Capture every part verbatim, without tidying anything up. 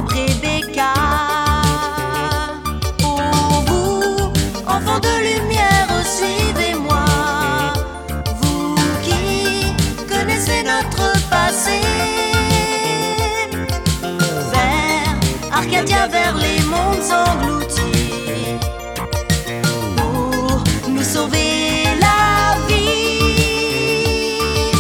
propre Rebecca. Oh vous, enfants de lumière, suivez-moi. Vous qui connaissez notre passé, vers Arcadia, vers les mondes engloutis, pour nous sauver la vie.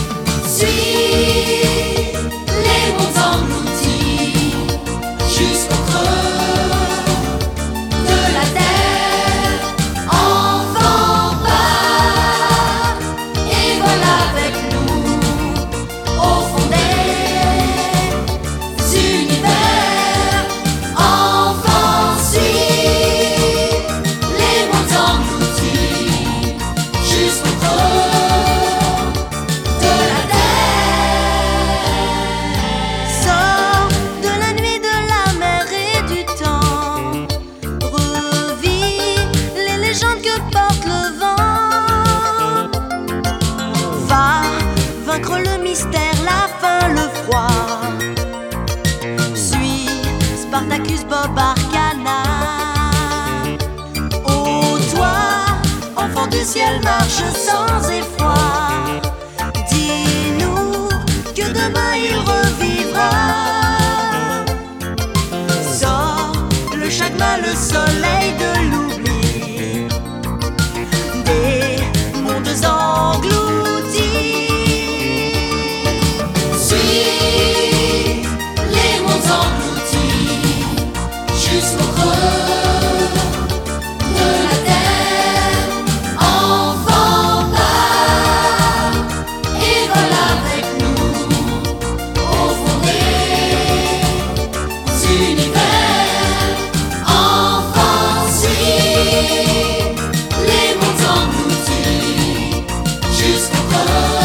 Suis les mondes engloutis jusqu'au creux de la terre. Enfant, pars et vole avec nous au fond des univers. Enfant, suis les mondes engloutis jusqu'au creux de la terre. Sors de la nuit, de la mer et du temps. Revis les légendes que porte le vent. Va vaincre le mystère, la faim, le froid. Suis Spartacus, Bob, Arcana. Oh toi, enfant du ciel, marche sans effroi. Dis-nous que demain il revivra. Sors le chagrin, le soleil de l'oubli, des mondes engloutis. Suis les mondes engloutis jusqu'au creux de la terre. Enfant, pars et vole avec nous au fond des univers. Enfant, suis les mondes engloutis jusqu'au creux